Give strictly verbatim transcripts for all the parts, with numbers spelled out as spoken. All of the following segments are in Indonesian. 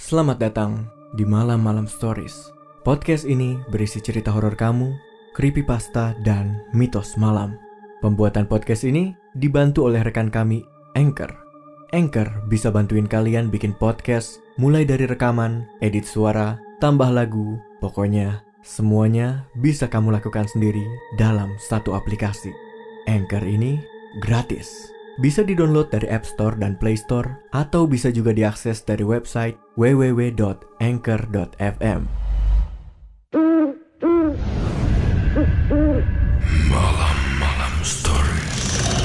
Selamat datang di Malam-Malam Stories. Podcast ini berisi cerita horor kamu, creepypasta, dan mitos malam. Pembuatan podcast ini dibantu oleh rekan kami, Anchor. Anchor bisa bantuin kalian bikin podcast mulai dari rekaman, edit suara, tambah lagu, pokoknya semuanya bisa kamu lakukan sendiri dalam satu aplikasi. Anchor ini gratis. Bisa di-download dari App Store dan Play Store, atau bisa juga diakses dari website w w w dot anchor dot f m. Malam-Malam Stories.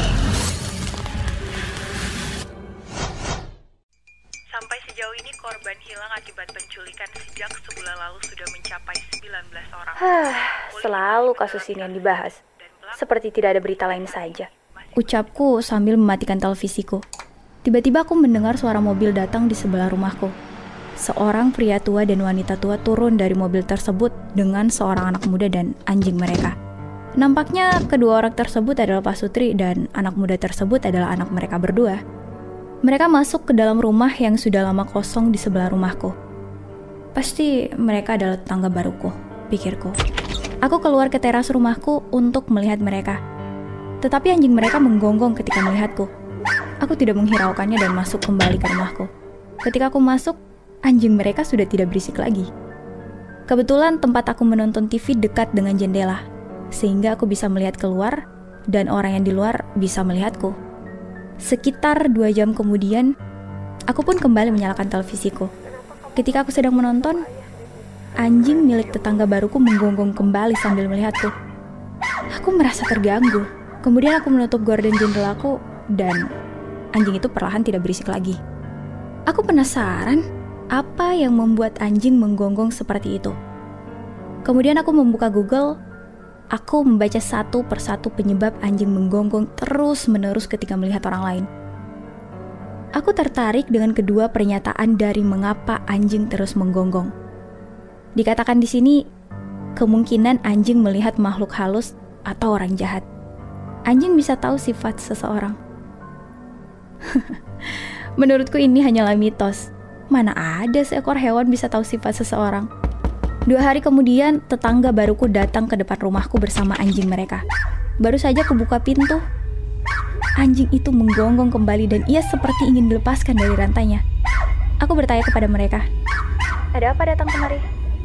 Sampai sejauh ini korban hilang akibat penculikan sejak sebulan lalu sudah mencapai sembilan belas orang. Selalu kasus ini yang dibahas, seperti tidak ada berita lain saja. Ucapku sambil mematikan televisiku. Tiba-tiba aku mendengar suara mobil datang di sebelah rumahku. Seorang pria tua dan wanita tua turun dari mobil tersebut dengan seorang anak muda dan anjing mereka. Nampaknya kedua orang tersebut adalah Pak Sutri dan anak muda tersebut adalah anak mereka berdua. Mereka masuk ke dalam rumah yang sudah lama kosong di sebelah rumahku. Pasti mereka adalah tetangga baruku, pikirku. Aku keluar ke teras rumahku untuk melihat mereka. Tetapi anjing mereka menggonggong ketika melihatku. Aku tidak menghiraukannya dan masuk kembali ke rumahku. Ketika aku masuk, anjing mereka sudah tidak berisik lagi. Kebetulan tempat aku menonton T V dekat dengan jendela, sehingga aku bisa melihat keluar dan orang yang di luar bisa melihatku. Sekitar dua jam kemudian, aku pun kembali menyalakan televisiku. Ketika aku sedang menonton, anjing milik tetangga baruku menggonggong kembali sambil melihatku. Aku merasa terganggu. Kemudian aku menutup gorden jendelaku dan anjing itu perlahan tidak berisik lagi. Aku penasaran apa yang membuat anjing menggonggong seperti itu. Kemudian aku membuka Google. Aku membaca satu persatu penyebab anjing menggonggong terus-menerus ketika melihat orang lain. Aku tertarik dengan kedua pernyataan dari mengapa anjing terus menggonggong. Dikatakan di sini, kemungkinan anjing melihat makhluk halus atau orang jahat. Anjing bisa tahu sifat seseorang. Menurutku ini hanyalah mitos. Mana ada seekor hewan bisa tahu sifat seseorang. Dua hari kemudian, tetangga baruku datang ke depan rumahku bersama anjing mereka. Baru saja kubuka pintu, anjing itu menggonggong kembali dan ia seperti ingin dilepaskan dari rantainya. Aku bertanya kepada mereka, "Ada apa datang kemari?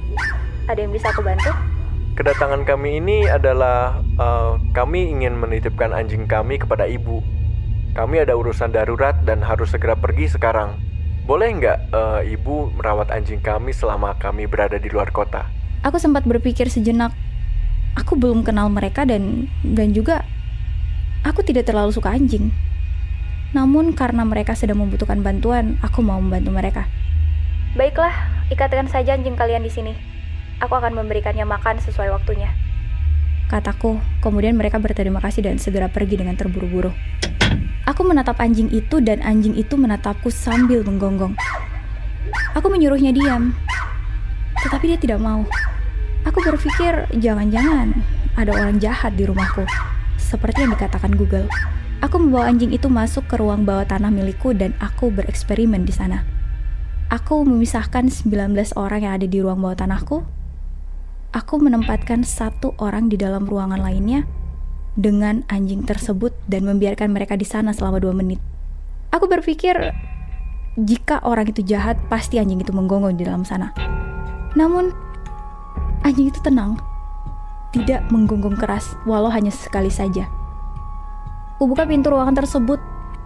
Ada yang bisa aku bantu?" Kedatangan kami ini adalah uh, kami ingin menitipkan anjing kami kepada ibu. Kami ada urusan darurat dan harus segera pergi sekarang. Boleh nggak uh, ibu merawat anjing kami selama kami berada di luar kota? Aku sempat berpikir sejenak. Aku belum kenal mereka dan dan juga aku tidak terlalu suka anjing. Namun karena mereka sedang membutuhkan bantuan, aku mau membantu mereka. Baiklah, ikatkan saja anjing kalian di sini. Aku akan memberikannya makan sesuai waktunya, kataku. Kemudian mereka berterima kasih dan segera pergi dengan terburu-buru. Aku menatap anjing itu dan anjing itu menatapku sambil menggonggong. Aku menyuruhnya diam, tetapi dia tidak mau. Aku berpikir jangan-jangan ada orang jahat di rumahku, seperti yang dikatakan Google. Aku membawa anjing itu masuk ke ruang bawah tanah milikku dan aku bereksperimen di sana. Aku memisahkan sembilan belas orang yang ada di ruang bawah tanahku. Aku menempatkan satu orang di dalam ruangan lainnya dengan anjing tersebut dan membiarkan mereka di sana selama dua menit. Aku berpikir jika orang itu jahat, pasti anjing itu menggonggong di dalam sana. Namun anjing itu tenang, tidak menggonggong keras walau hanya sekali saja. Kubuka pintu ruangan tersebut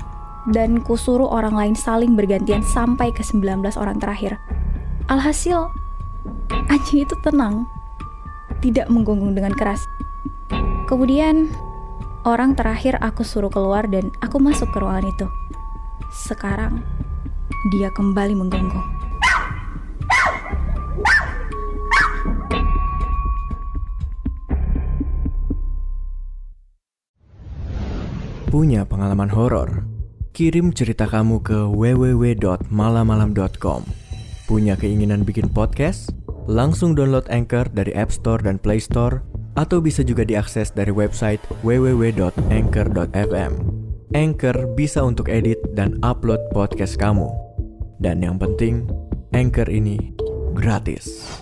dan kusuruh orang lain saling bergantian sampai ke sembilan belas orang terakhir. Alhasil anjing itu tenang, tidak menggonggong dengan keras. Kemudian orang terakhir aku suruh keluar dan aku masuk ke ruangan itu. Sekarang dia kembali menggonggong. Punya pengalaman horor? Kirim cerita kamu ke w w w dot malamalam dot com. Punya keinginan bikin podcast? Langsung download Anchor dari App Store dan Play Store, atau bisa juga diakses dari website w w w dot anchor dot f m. Anchor bisa untuk edit dan upload podcast kamu. Dan yang penting, Anchor ini gratis.